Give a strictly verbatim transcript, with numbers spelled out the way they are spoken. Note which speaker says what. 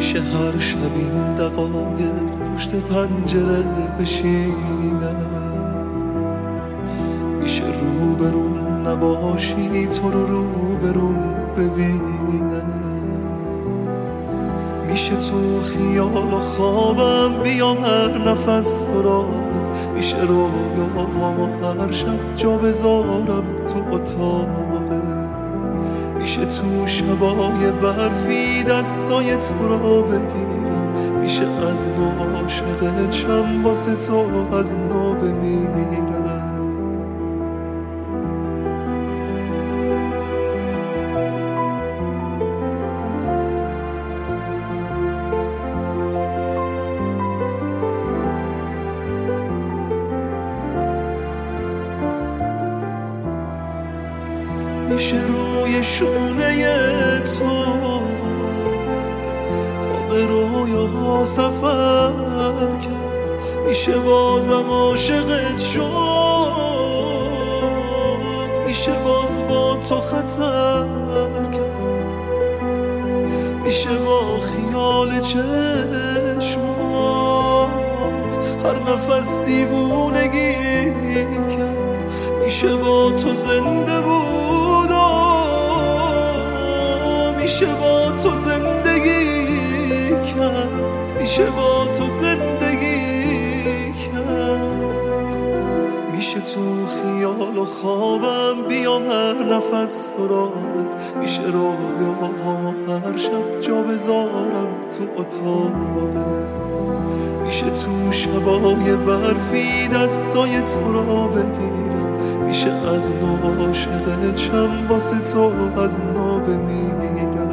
Speaker 1: میشه هر شب این دقایق پشت پنجره بشینم، میشه رو برون نباشی تو رو رو برون ببینم، میشه تو خیال و خوابم بیام هر نفس سرات، میشه رویامو هر شب جا بذارم تو اتاقه، میشه تو شبای برفی دستای تو رو بگیرم، میشه از نو عاشقت شم واسه تو از نو بمیرم. میشه روی شونه تو تا به رویاها سفر کرد، میشه بازم عاشقت شد، میشه باز با تو خطر کرد، میشه با خیال چشمات هر نفس دیوونگی کرد، میشه با تو زنده بود، میشه با تو زندگی کرد، میشه با تو زندگی کرد، میشه تو خیال و خوابم بیام هر نفس سرات، میشه رویاهامو هر شب جا بذارم تو اتاقه، میشه تو شبای برفی دستای تو رو بگیرم، میشه از نو عاشقت شم واسه تو از نو بمیرم.